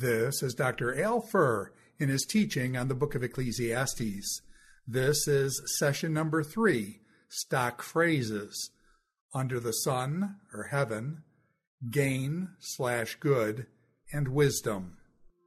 This is Dr. Al Furr in his teaching on the book of Ecclesiastes. This is session number 3, stock phrases. Under the sun, or heaven, gain/good, and wisdom.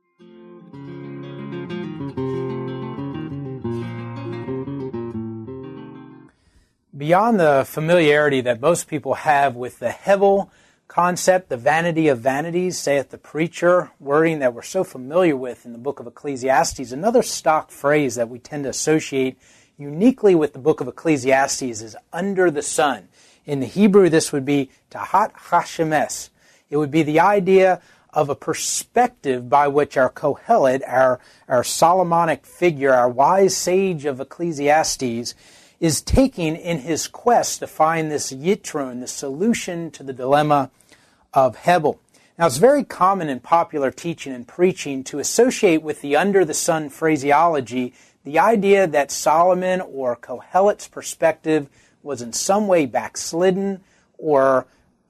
Beyond the familiarity that most people have with the Hevel concept, the vanity of vanities, saith the preacher, wording that we're so familiar with in the book of Ecclesiastes, another stock phrase that we tend to associate uniquely with the book of Ecclesiastes is under the sun. In the Hebrew, this would be tahat hashemes. It would be the idea of a perspective by which our Kohelet, our Solomonic figure, our wise sage of Ecclesiastes, is taking in his quest to find this Yitron, the solution to the dilemma of Hevel. Now, it's very common in popular teaching and preaching to associate with the under-the-sun phraseology the idea that Solomon or Kohelet's perspective was in some way backslidden or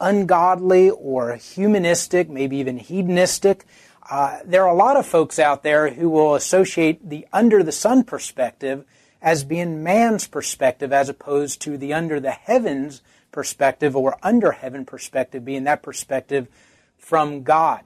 ungodly or humanistic, maybe even hedonistic. There are a lot of folks out there who will associate the under-the-sun perspective as being man's perspective as opposed to the under-the-heavens perspective or under-heaven perspective being that perspective from God.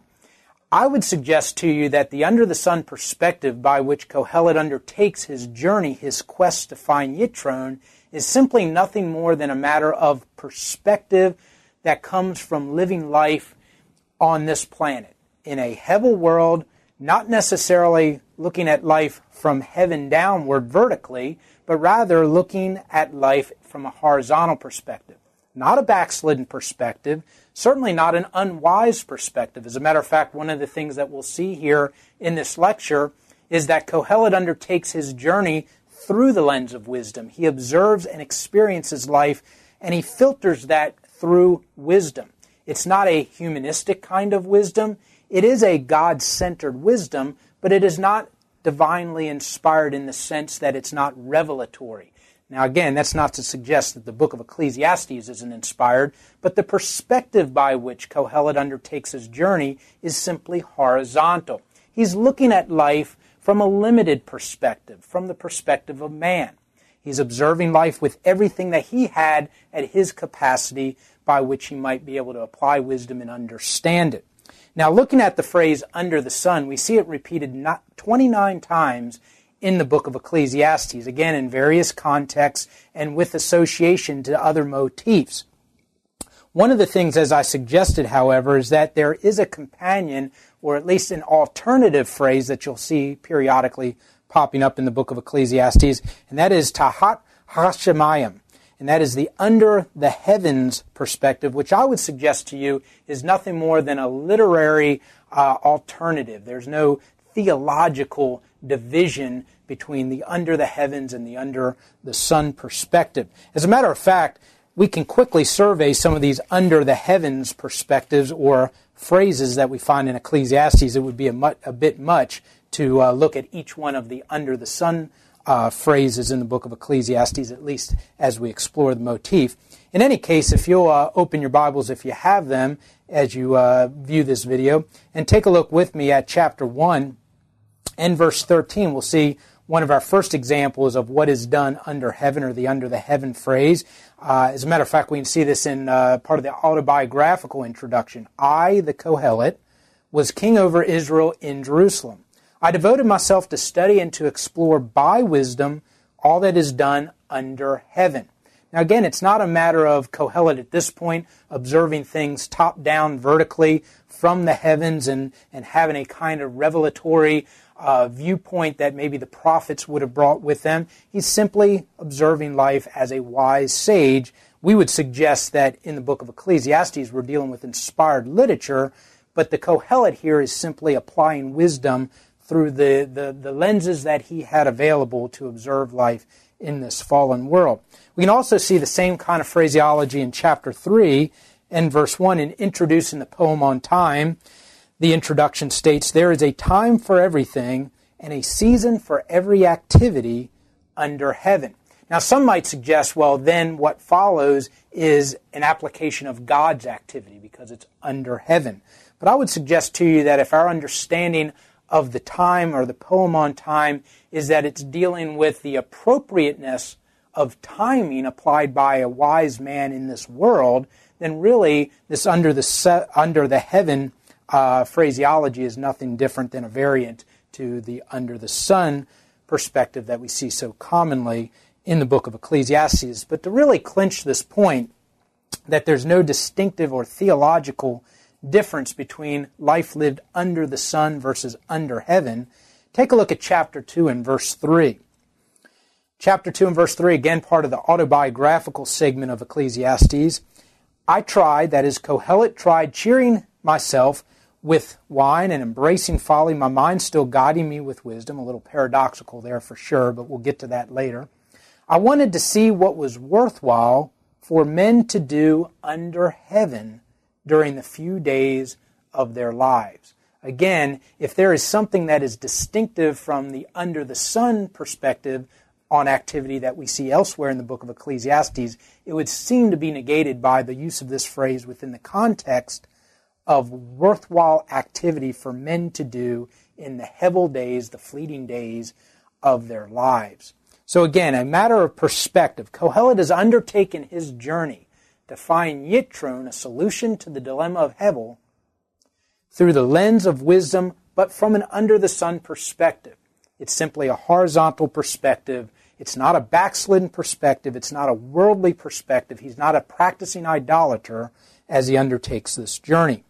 I would suggest to you that the under-the-sun perspective by which Kohelet undertakes his journey, his quest to find Yitron, is simply nothing more than a matter of perspective that comes from living life on this planet. In a Hevel world, not necessarily looking at life from heaven downward vertically, but rather looking at life from a horizontal perspective. Not a backslidden perspective, certainly not an unwise perspective. As a matter of fact, one of the things that we'll see here in this lecture is that Kohelet undertakes his journey through the lens of wisdom. He observes and experiences life, and he filters that through wisdom. It's not a humanistic kind of wisdom. It is a God-centered wisdom, but it is not divinely inspired in the sense that it's not revelatory. Now again, that's not to suggest that the book of Ecclesiastes isn't inspired, but the perspective by which Kohelet undertakes his journey is simply horizontal. He's looking at life from a limited perspective, from the perspective of man. He's observing life with everything that he had at his capacity by which he might be able to apply wisdom and understand it. Now, looking at the phrase under the sun, we see it repeated 29 times in the book of Ecclesiastes, again in various contexts and with association to other motifs. One of the things, as I suggested, however, is that there is a companion, or at least an alternative phrase that you'll see periodically popping up in the book of Ecclesiastes, and that is tahat hashemayim. And that is the under the heavens perspective, which I would suggest to you is nothing more than a literary alternative. There's no theological division between the under the heavens and the under the sun perspective. As a matter of fact, we can quickly survey some of these under the heavens perspectives or phrases that we find in Ecclesiastes. It would be a bit much to look at each one of the under the sun phrases in the book of Ecclesiastes, at least as we explore the motif. In any case, if you'll open your Bibles, if you have them, as you view this video, and take a look with me at chapter 1 and verse 13, we'll see one of our first examples of what is done under heaven, or the under the heaven phrase. As a matter of fact, we can see this in part of the autobiographical introduction. I, the Kohelet, was king over Israel in Jerusalem. I devoted myself to study and to explore by wisdom all that is done under heaven. Now again, it's not a matter of Kohelet at this point observing things top-down vertically from the heavens and having a kind of revelatory viewpoint that maybe the prophets would have brought with them. He's simply observing life as a wise sage. We would suggest that in the book of Ecclesiastes we're dealing with inspired literature, but the Kohelet here is simply applying wisdom through the lenses that he had available to observe life in this fallen world. We can also see the same kind of phraseology in chapter 3 and verse 1 in introducing the poem on time. The introduction states, "There is a time for everything and a season for every activity under heaven." Now some might suggest, well, then what follows is an application of God's activity because it's under heaven. But I would suggest to you that if our understanding of the time or the poem on time is that it's dealing with the appropriateness of timing applied by a wise man in this world, then really this under the heaven phraseology is nothing different than a variant to the under the sun perspective that we see so commonly in the book of Ecclesiastes. But to really clinch this point, that there's no distinctive or theological difference between life lived under the sun versus under heaven, take a look at chapter 2 and verse 3. Chapter 2 and verse 3, again part of the autobiographical segment of Ecclesiastes. I tried, that is, Kohelet tried, cheering myself with wine and embracing folly, my mind still guiding me with wisdom. A little paradoxical there for sure, but we'll get to that later. I wanted to see what was worthwhile for men to do under heaven during the few days of their lives. Again, if there is something that is distinctive from the under the sun perspective on activity that we see elsewhere in the book of Ecclesiastes, it would seem to be negated by the use of this phrase within the context of worthwhile activity for men to do in the hevel days, the fleeting days of their lives. So again, a matter of perspective. Kohelet has undertaken his journey to find Yitron, a solution to the dilemma of Hevel, through the lens of wisdom, but from an under-the-sun perspective. It's simply a horizontal perspective. It's not a backslidden perspective. It's not a worldly perspective. He's not a practicing idolater as he undertakes this journey.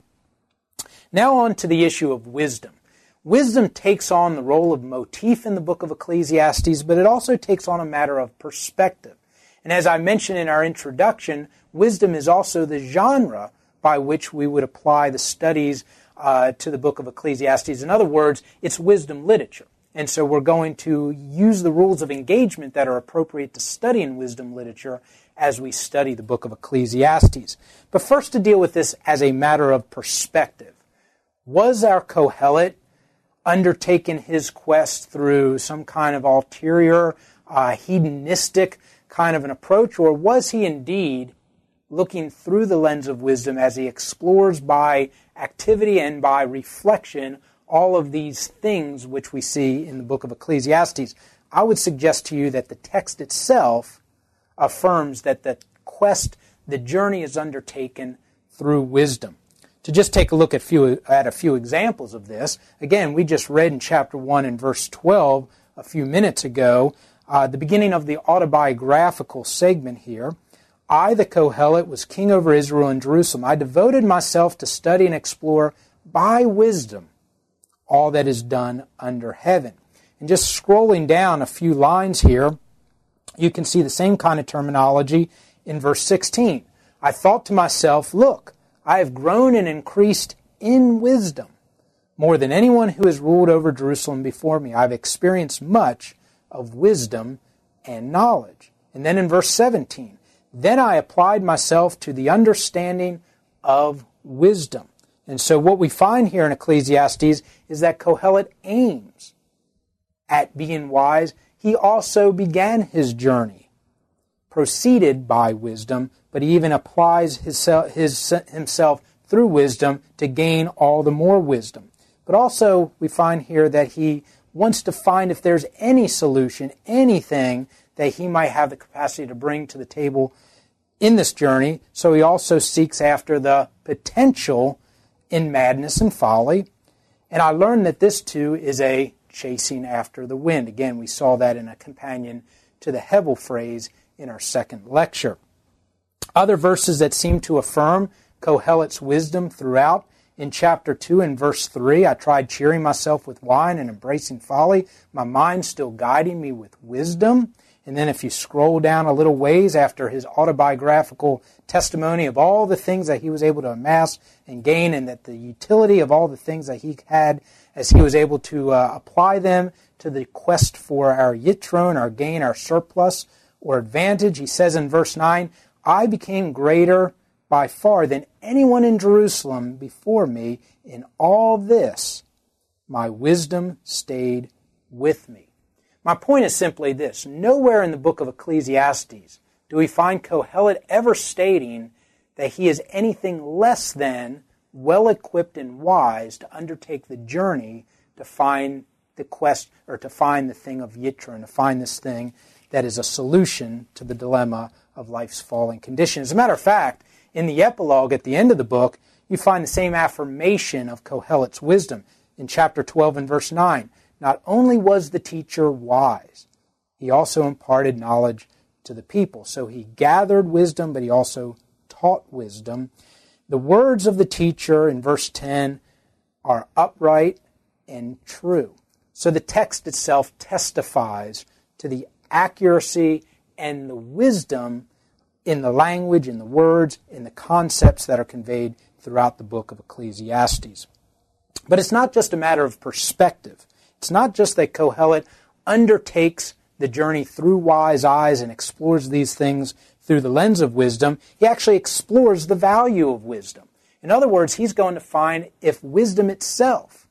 Now on to the issue of wisdom. Wisdom takes on the role of motif in the book of Ecclesiastes, but it also takes on a matter of perspective. And as I mentioned in our introduction, wisdom is also the genre by which we would apply the studies to the book of Ecclesiastes. In other words, it's wisdom literature. And so we're going to use the rules of engagement that are appropriate to study in wisdom literature as we study the book of Ecclesiastes. But first, to deal with this as a matter of perspective. Was our Kohelet undertaken his quest through some kind of ulterior, hedonistic kind of an approach, or was he indeed looking through the lens of wisdom as he explores by activity and by reflection all of these things which we see in the book of Ecclesiastes? I would suggest to you that the text itself affirms that the quest, the journey is undertaken through wisdom. To just take a look at a few examples of this, again, we just read in chapter 1 and verse 12 a few minutes ago, the beginning of the autobiographical segment here. I, the Kohelet, was king over Israel and Jerusalem. I devoted myself to study and explore by wisdom all that is done under heaven. And just scrolling down a few lines here, you can see the same kind of terminology in verse 16. I thought to myself, look, I have grown and increased in wisdom more than anyone who has ruled over Jerusalem before me. I've experienced much of wisdom and knowledge. And then in verse 17, then I applied myself to the understanding of wisdom. And so what we find here in Ecclesiastes is that Kohelet aims at being wise. He also began his journey, proceeded by wisdom, but he even applies himself through wisdom to gain all the more wisdom. But also we find here that he wants to find if there's any solution, anything that he might have the capacity to bring to the table in this journey. So he also seeks after the potential in madness and folly. And I learned that this too is a chasing after the wind. Again, we saw that in a companion to the Hevel phrase in our second lecture. Other verses that seem to affirm Kohelet's wisdom throughout. In chapter 2 and verse 3, I tried cheering myself with wine and embracing folly, my mind still guiding me with wisdom. And then if you scroll down a little ways after his autobiographical testimony of all the things that he was able to amass and gain, and that the utility of all the things that he had as he was able to apply them to the quest for our Yitron, our gain, our surplus or advantage, he says in verse 9, I became greater by far than anyone in Jerusalem before me. In all this, my wisdom stayed with me. My point is simply this. Nowhere in the book of Ecclesiastes do we find Kohelet ever stating that he is anything less than well-equipped and wise to undertake the journey to find the quest, or to find the thing of Yitro, and to find this thing that is a solution to the dilemma of life's fallen condition. As a matter of fact, in the epilogue at the end of the book, you find the same affirmation of Kohelet's wisdom. In chapter 12 and verse 9, not only was the teacher wise, he also imparted knowledge to the people. So he gathered wisdom, but he also taught wisdom. The words of the teacher in verse 10 are upright and true. So the text itself testifies to the accuracy and the wisdom in the language, in the words, in the concepts that are conveyed throughout the book of Ecclesiastes. But it's not just a matter of perspective. It's not just that Kohelet undertakes the journey through wise eyes and explores these things through the lens of wisdom. He actually explores the value of wisdom. In other words, he's going to find if wisdom itself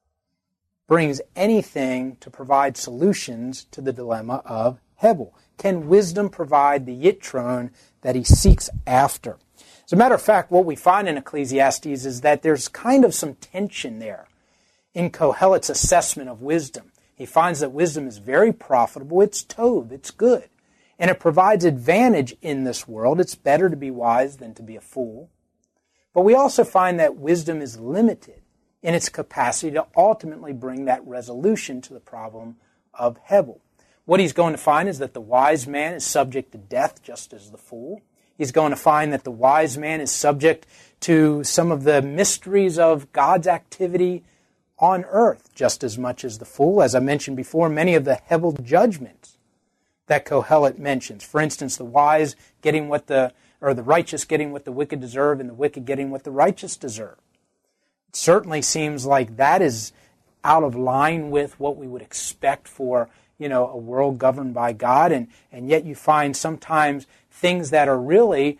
brings anything to provide solutions to the dilemma of Hebel. Can wisdom provide the Yitron that he seeks after? As a matter of fact, what we find in Ecclesiastes is that there's kind of some tension there in Kohelet's assessment of wisdom. He finds that wisdom is very profitable, it's tov, it's good, and it provides advantage in this world. It's better to be wise than to be a fool. But we also find that wisdom is limited in its capacity to ultimately bring that resolution to the problem of Hebel. What he's going to find is that the wise man is subject to death just as the fool. He's going to find that the wise man is subject to some of the mysteries of God's activity on earth just as much as the fool. As I mentioned before, many of the Hebel judgments that Kohelet mentions. For instance, the wise getting what the righteous getting what the wicked deserve, and the wicked getting what the righteous deserve. It certainly seems like that is out of line with what we would expect for, a world governed by God, and yet you find sometimes things that are really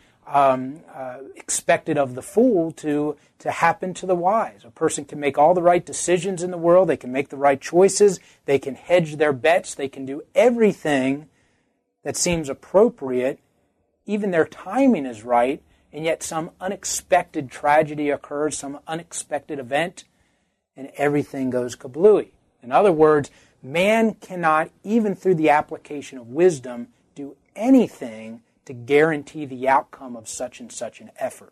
expected of the fool to happen to the wise. A person can make all the right decisions in the world, they can make the right choices, they can hedge their bets, they can do everything that seems appropriate, even their timing is right, and yet some unexpected tragedy occurs, some unexpected event, and everything goes kablooey. In other words, man cannot, even through the application of wisdom, do anything to guarantee the outcome of such and such an effort.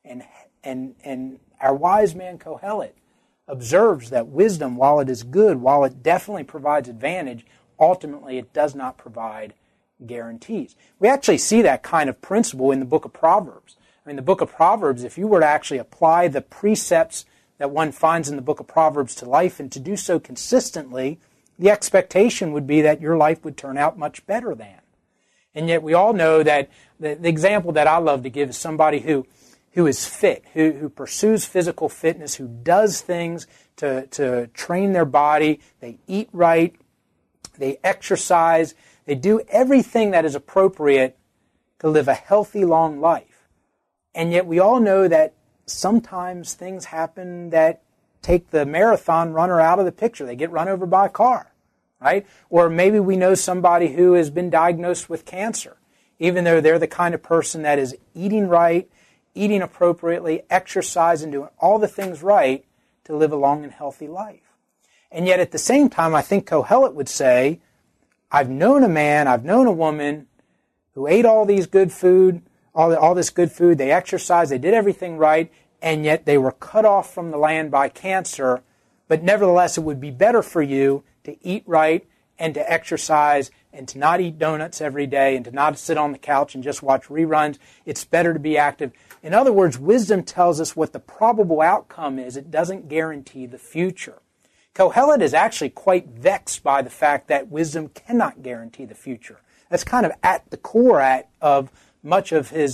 And our wise man Kohelet observes that wisdom, while it is good, while it definitely provides advantage, ultimately it does not provide guarantees. We actually see that kind of principle in the book of Proverbs. In the book of Proverbs, if you were to actually apply the precepts that one finds in the book of Proverbs to life, and to do so consistently, the expectation would be that your life would turn out much better than. And yet we all know that the example that I love to give is somebody who is fit, who pursues physical fitness, who does things to train their body, they eat right, they exercise, they do everything that is appropriate to live a healthy, long life. And yet we all know that sometimes things happen that take the marathon runner out of the picture. They get run over by a car, right? Or maybe we know somebody who has been diagnosed with cancer, even though they're the kind of person that is eating right, eating appropriately, exercising, doing all the things right to live a long and healthy life. And yet at the same time, I think Kohelet would say, I've known a man, I've known a woman who ate all these good food, all this good food, they exercised, they did everything right, and yet they were cut off from the land by cancer. But nevertheless, it would be better for you to eat right and to exercise and to not eat donuts every day and to not sit on the couch and just watch reruns. It's better to be active. In other words, wisdom tells us what the probable outcome is. It doesn't guarantee the future. Kohelet is actually quite vexed by the fact that wisdom cannot guarantee the future. That's kind of at the core of much of his,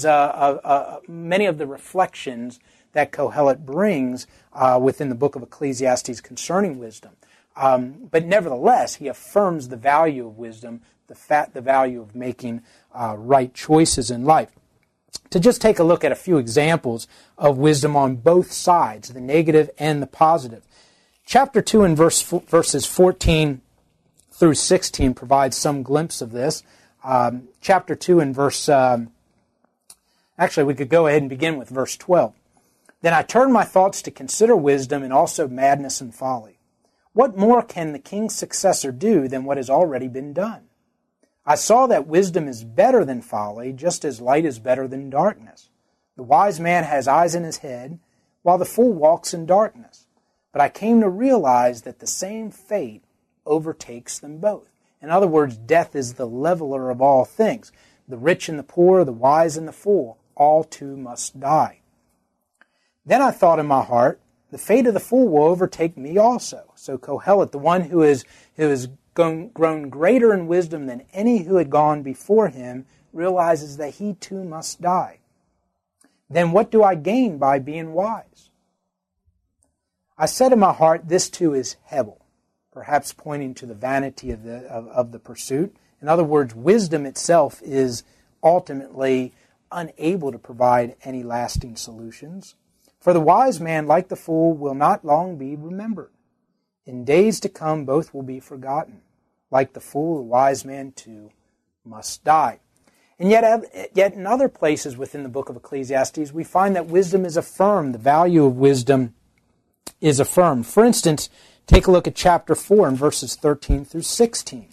many of the reflections that Kohelet brings within the book of Ecclesiastes concerning wisdom. But nevertheless, he affirms the value of wisdom, the value of making right choices in life. To just take a look at a few examples of wisdom on both sides, the negative and the positive. Chapter 2 and verses 14 through 16 provides some glimpse of this. chapter 2 and verse... actually, we could go ahead and begin with verse 12. Then I turned my thoughts to consider wisdom and also madness and folly. What more can the king's successor do than what has already been done? I saw that wisdom is better than folly, just as light is better than darkness. The wise man has eyes in his head, while the fool walks in darkness. But I came to realize that the same fate overtakes them both. In other words, death is the leveler of all things. The rich and the poor, the wise and the fool, all too must die. Then I thought in my heart, the fate of the fool will overtake me also. So Kohelet, the one who has grown greater in wisdom than any who had gone before him, realizes that he too must die. Then what do I gain by being wise? I said in my heart, this too is Hebel, perhaps pointing to the vanity of the pursuit. In other words, wisdom itself is ultimately unable to provide any lasting solutions. For the wise man, like the fool, will not long be remembered. In days to come, both will be forgotten. Like the fool, the wise man too must die. And yet in other places within the book of Ecclesiastes, we find that wisdom is affirmed. The value of wisdom is affirmed. For instance, take a look at chapter 4 and verses 13 through 16.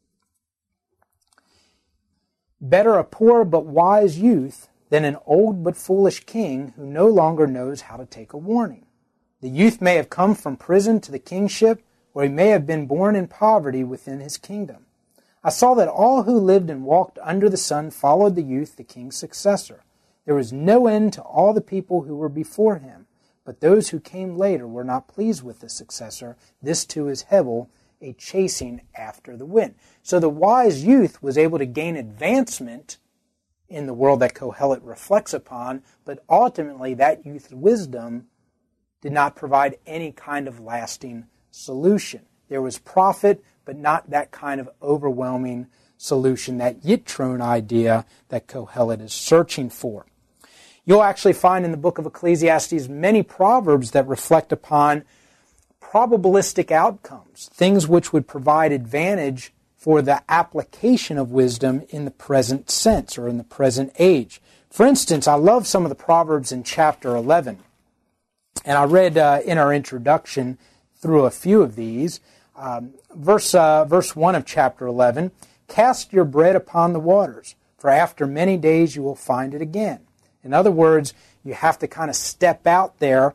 Better a poor but wise youth than an old but foolish king who no longer knows how to take a warning. The youth may have come from prison to the kingship, or he may have been born in poverty within his kingdom. I saw that all who lived and walked under the sun followed the youth, the king's successor. There was no end to all the people who were before him, but those who came later were not pleased with the successor. This too is Hebel, a chasing after the wind. So the wise youth was able to gain advancement in the world that Kohelet reflects upon, but ultimately that youth's wisdom did not provide any kind of lasting solution. There was profit, but not that kind of overwhelming solution, that Yitron idea that Kohelet is searching for. You'll actually find in the book of Ecclesiastes many proverbs that reflect upon probabilistic outcomes, things which would provide advantage for the application of wisdom in the present sense or in the present age. For instance, I love some of the proverbs in chapter 11. And I read in our introduction through a few of these. Verse 1 of chapter 11, cast your bread upon the waters, for after many days you will find it again. In other words, you have to kind of step out there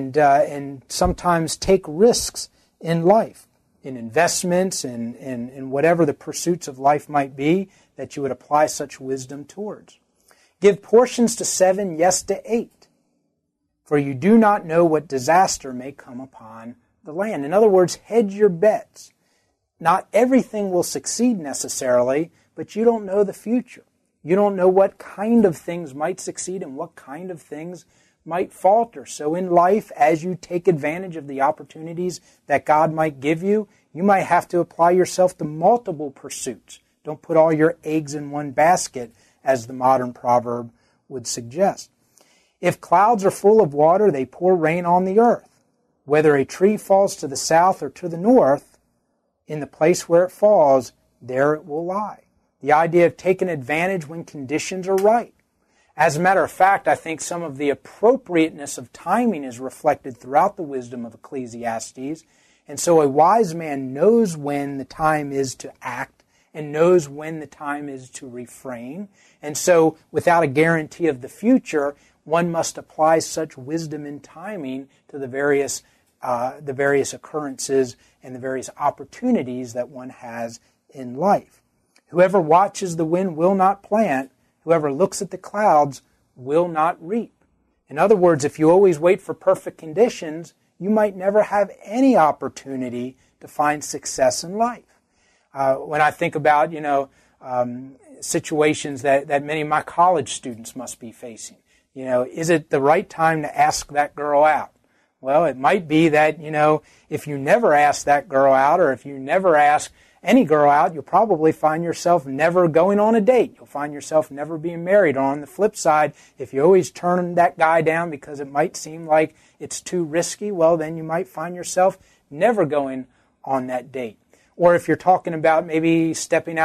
and sometimes take risks in life, in investments, in whatever the pursuits of life might be that you would apply such wisdom towards. Give portions to 7, yes to 8, for you do not know what disaster may come upon the land. In other words, hedge your bets. Not everything will succeed necessarily, but you don't know the future. You don't know what kind of things might succeed and what kind of things might falter. So in life, as you take advantage of the opportunities that God might give you, you might have to apply yourself to multiple pursuits. Don't put all your eggs in one basket, as the modern proverb would suggest. If clouds are full of water, they pour rain on the earth. Whether a tree falls to the south or to the north, in the place where it falls, there it will lie. The idea of taking advantage when conditions are right. As a matter of fact, I think some of the appropriateness of timing is reflected throughout the wisdom of Ecclesiastes. And so a wise man knows when the time is to act and knows when the time is to refrain. And so without a guarantee of the future, one must apply such wisdom in timing to the various occurrences and the various opportunities that one has in life. Whoever watches the wind will not plant. Whoever looks at the clouds will not reap. In other words, if you always wait for perfect conditions, you might never have any opportunity to find success in life. When I think about, situations that many of my college students must be facing, is it the right time to ask that girl out? Well, it might be that, if you never ask that girl out, or if you never ask any girl out, you'll probably find yourself never going on a date. You'll find yourself never being married. Or on the flip side, if you always turn that guy down because it might seem like it's too risky, well, then you might find yourself never going on that date. Or if you're talking about maybe stepping out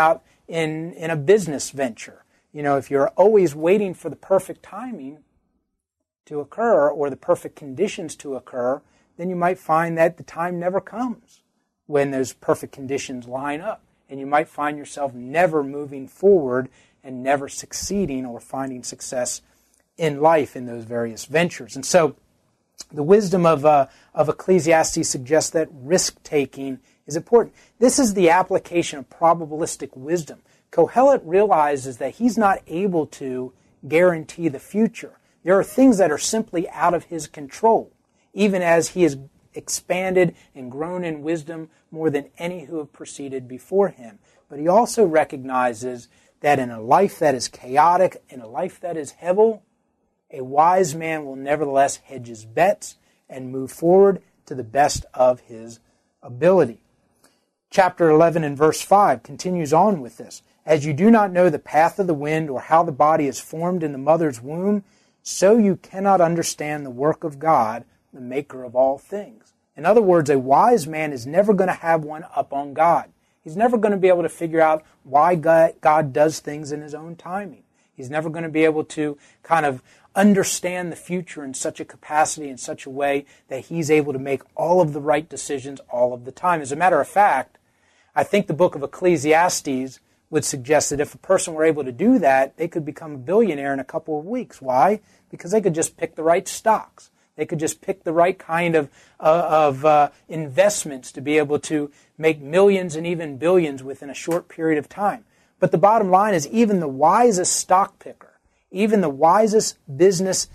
in a business venture. If you're always waiting for the perfect timing to occur or the perfect conditions to occur, then you might find that the time never comes when those perfect conditions line up. And you might find yourself never moving forward and never succeeding or finding success in life in those various ventures. And so the wisdom of Ecclesiastes suggests that risk-taking is important. This is the application of probabilistic wisdom. Kohelet realizes that he's not able to guarantee the future. There are things that are simply out of his control, even as he has expanded and grown in wisdom more than any who have proceeded before him. But he also recognizes that in a life that is chaotic, in a life that is hevel, a wise man will nevertheless hedge his bets and move forward to the best of his ability. Chapter 11 and verse 5 continues on with this. As you do not know the path of the wind or how the body is formed in the mother's womb, so you cannot understand the work of God, the maker of all things. In other words, a wise man is never going to have one up on God. He's never going to be able to figure out why God does things in his own timing. He's never going to be able to kind of understand the future in such a capacity, in such a way that he's able to make all of the right decisions all of the time. As a matter of fact, I think the book of Ecclesiastes would suggest that if a person were able to do that, they could become a billionaire in a couple of weeks. Why? Because they could just pick the right stocks. They could just pick the right kind of investments to be able to make millions and even billions within a short period of time. But the bottom line is even the wisest stock picker, even the wisest business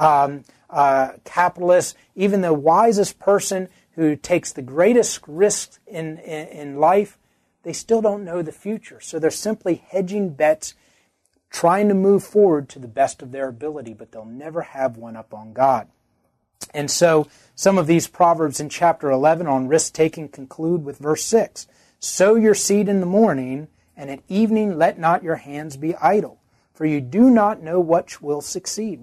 capitalist, even the wisest person who takes the greatest risks in life, they still don't know the future. So they're simply hedging bets, trying to move forward to the best of their ability, but they'll never have one up on God. And so some of these proverbs in chapter 11 on risk-taking conclude with verse 6. Sow your seed in the morning, and at evening let not your hands be idle. For you do not know what will succeed,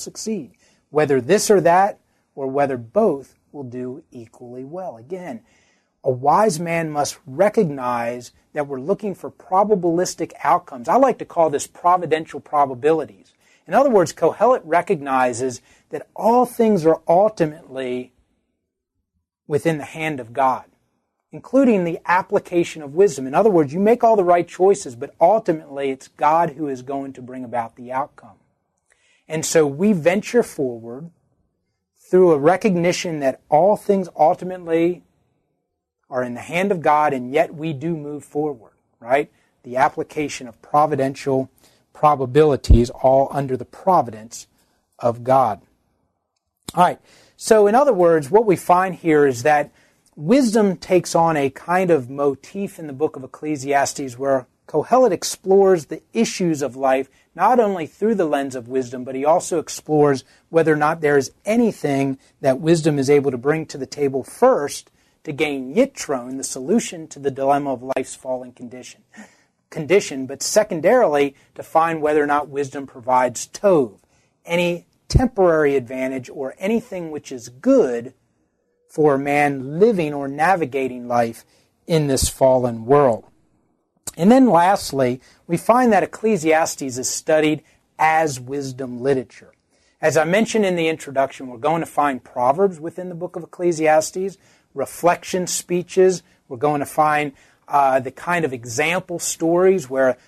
whether this or that, or whether both will do equally well. Again, a wise man must recognize that we're looking for probabilistic outcomes. I like to call this providential probabilities. In other words, Kohelet recognizes that all things are ultimately within the hand of God, including the application of wisdom. In other words, you make all the right choices, but ultimately it's God who is going to bring about the outcome. And so we venture forward through a recognition that all things ultimately are in the hand of God, and yet we do move forward, right? The application of providential probabilities, all under the providence of God. All right, so in other words, what we find here is that wisdom takes on a kind of motif in the book of Ecclesiastes where Kohelet explores the issues of life not only through the lens of wisdom, but he also explores whether or not there is anything that wisdom is able to bring to the table first to gain yitron, the solution to the dilemma of life's fallen condition, but secondarily to find whether or not wisdom provides tov, any temporary advantage or anything which is good for a man living or navigating life in this fallen world. And then lastly, we find that Ecclesiastes is studied as wisdom literature. As I mentioned in the introduction, we're going to find proverbs within the book of Ecclesiastes, reflection speeches. We're going to find the kind of example stories where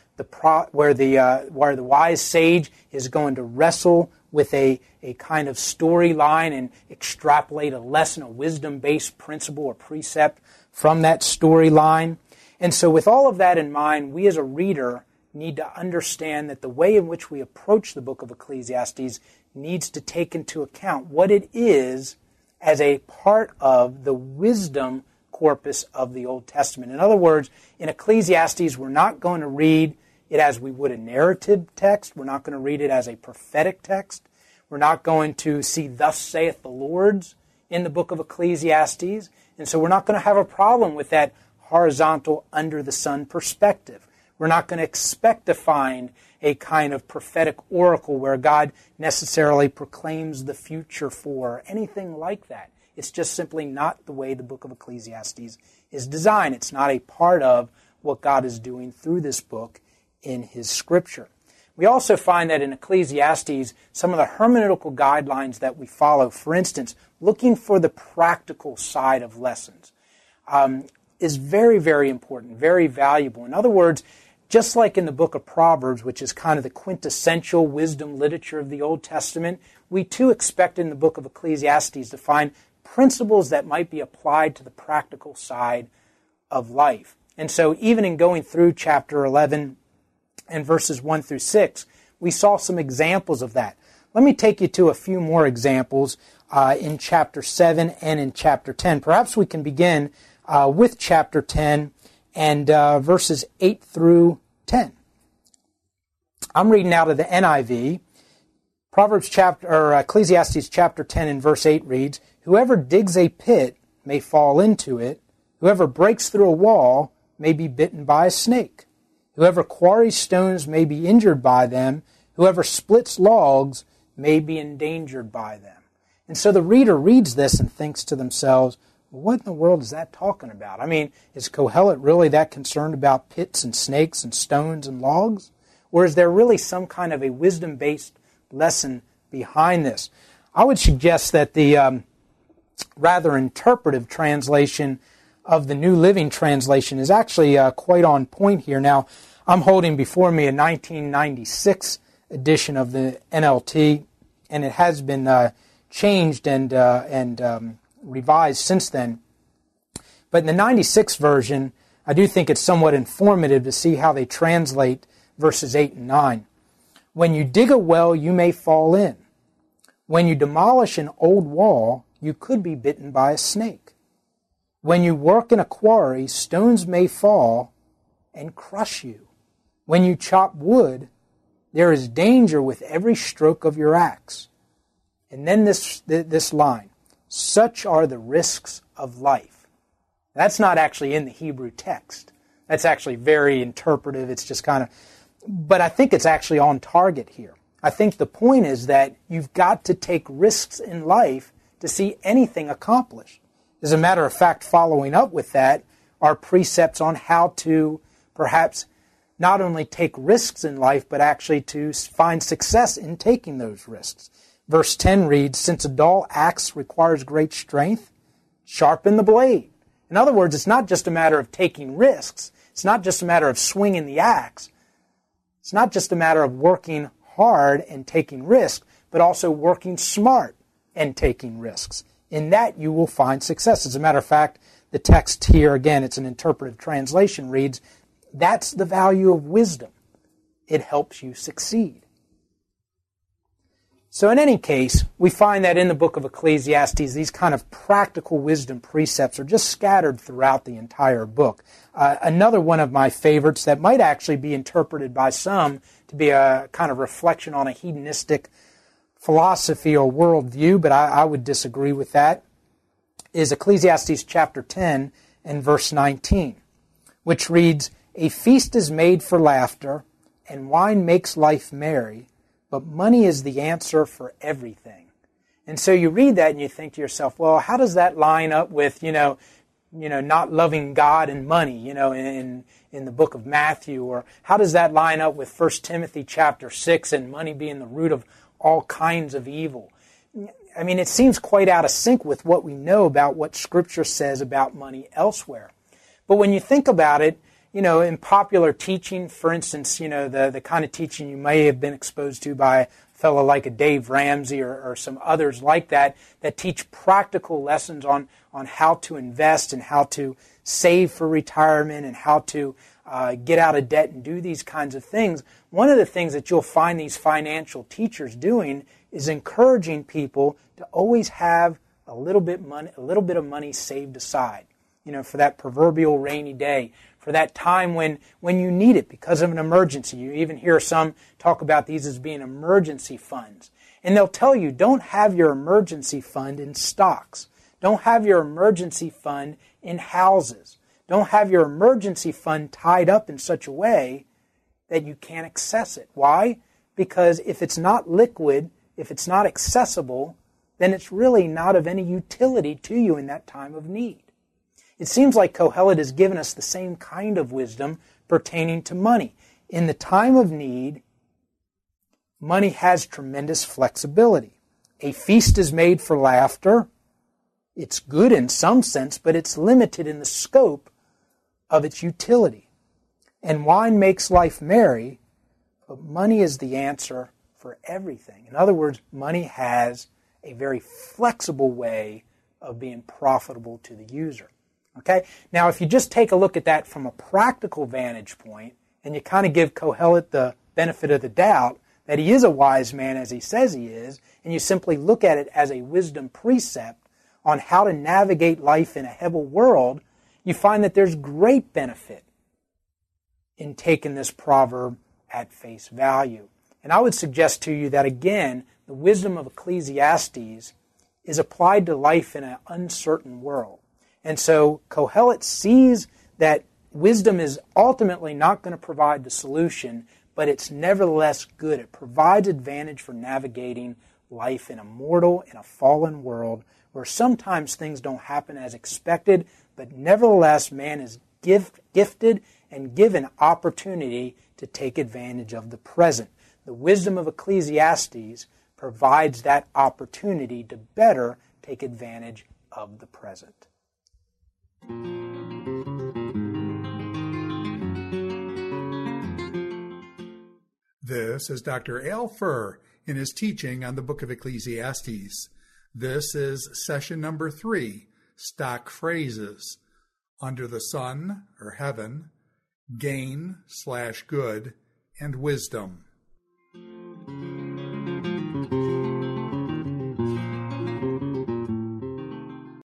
the wise sage is going to wrestle with a kind of storyline and extrapolate a lesson, a wisdom-based principle or precept from that storyline. And so with all of that in mind, we as a reader need to understand that the way in which we approach the book of Ecclesiastes needs to take into account what it is as a part of the wisdom corpus of the Old Testament. In other words, in Ecclesiastes, we're not going to read it as we would a narrative text. We're not going to read it as a prophetic text. We're not going to see thus saith the Lord in the book of Ecclesiastes. And so we're not going to have a problem with that horizontal under the sun perspective. We're not going to expect to find a kind of prophetic oracle where God necessarily proclaims the future for anything like that. It's just simply not the way the book of Ecclesiastes is designed. It's not a part of what God is doing through this book in His Scripture. We also find that in Ecclesiastes, some of the hermeneutical guidelines that we follow, for instance, looking for the practical side of lessons, is very, very important, very valuable. In other words, just like in the book of Proverbs, which is kind of the quintessential wisdom literature of the Old Testament, we too expect in the book of Ecclesiastes to find principles that might be applied to the practical side of life. And so even in going through chapter 11 and verses 1 through 6, we saw some examples of that. Let me take you to a few more examples in chapter 7 and in chapter 10. Perhaps we can begin with chapter 10 and verses 8 through 10. I'm reading out of the NIV. Ecclesiastes chapter 10 and verse 8 reads, "Whoever digs a pit may fall into it. Whoever breaks through a wall may be bitten by a snake. Whoever quarries stones may be injured by them. Whoever splits logs may be endangered by them." And so the reader reads this and thinks to themselves, what in the world is that talking about? I mean, is Kohelet really that concerned about pits and snakes and stones and logs? Or is there really some kind of a wisdom-based lesson behind this? I would suggest that the rather interpretive translation of the New Living Translation is actually quite on point here. Now, I'm holding before me a 1996 edition of the NLT, and it has been changed and revised since then. But in the 96 version, I do think it's somewhat informative to see how they translate verses 8 and 9. "When you dig a well, you may fall in. When you demolish an old wall, you could be bitten by a snake. When you work in a quarry, stones may fall and crush you. When you chop wood, there is danger with every stroke of your axe." And then this line, "Such are the risks of life." That's not actually in the Hebrew text. That's actually very interpretive. It's just kind of, but I think it's actually on target here. I think the point is that you've got to take risks in life to see anything accomplished. As a matter of fact, following up with that are precepts on how to perhaps not only take risks in life, but actually to find success in taking those risks. Verse 10 reads, "Since a dull axe requires great strength, sharpen the blade." In other words, it's not just a matter of taking risks. It's not just a matter of swinging the axe. It's not just a matter of working hard and taking risks, but also working smart and taking risks. In that, you will find success. As a matter of fact, the text here, again, it's an interpretive translation, reads, "That's the value of wisdom. It helps you succeed." So in any case, we find that in the book of Ecclesiastes, these kind of practical wisdom precepts are just scattered throughout the entire book. Another one of my favorites that might actually be interpreted by some to be a kind of reflection on a hedonistic philosophy or worldview, but I would disagree with that, is Ecclesiastes chapter 10 and verse 19, which reads, "A feast is made for laughter, and wine makes life merry, but money is the answer for everything." And so you read that and you think to yourself, well, how does that line up with, not loving God and money, in the book of Matthew? Or how does that line up with 1 Timothy chapter 6 and money being the root of all kinds of evil? I mean, it seems quite out of sync with what we know about what Scripture says about money elsewhere. But when you think about it, in popular teaching, for instance, the kind of teaching you may have been exposed to by a fellow like a Dave Ramsey or some others like that teach practical lessons on how to invest and how to save for retirement and how to get out of debt and do these kinds of things. One of the things that you'll find these financial teachers doing is encouraging people to always have a little bit of money saved aside, for that proverbial rainy day, for that time when you need it because of an emergency. You even hear some talk about these as being emergency funds. And they'll tell you, don't have your emergency fund in stocks. Don't have your emergency fund in houses. Don't have your emergency fund tied up in such a way that you can't access it. Why? Because if it's not liquid, if it's not accessible, then it's really not of any utility to you in that time of need. It seems like Kohelet has given us the same kind of wisdom pertaining to money. In the time of need, money has tremendous flexibility. A feast is made for laughter. It's good in some sense, but it's limited in the scope of its utility. And wine makes life merry, but money is the answer for everything. In other words, money has a very flexible way of being profitable to the user. Okay? Now, if you just take a look at that from a practical vantage point, and you kind of give Kohelet the benefit of the doubt that he is a wise man as he says he is, and you simply look at it as a wisdom precept on how to navigate life in a Hebel world, you find that there's great benefit in taking this proverb at face value. And I would suggest to you that, again, the wisdom of Ecclesiastes is applied to life in an uncertain world. And so Kohelet sees that wisdom is ultimately not going to provide the solution, but it's nevertheless good. It provides advantage for navigating life in a mortal, in a fallen world, where sometimes things don't happen as expected, but nevertheless man is gifted and given opportunity to take advantage of the present. The wisdom of Ecclesiastes provides that opportunity to better take advantage of the present. This is Dr. Al Furr in his teaching on the book of Ecclesiastes. This is session number 3, stock phrases, under the sun or heaven, gain/good, and wisdom.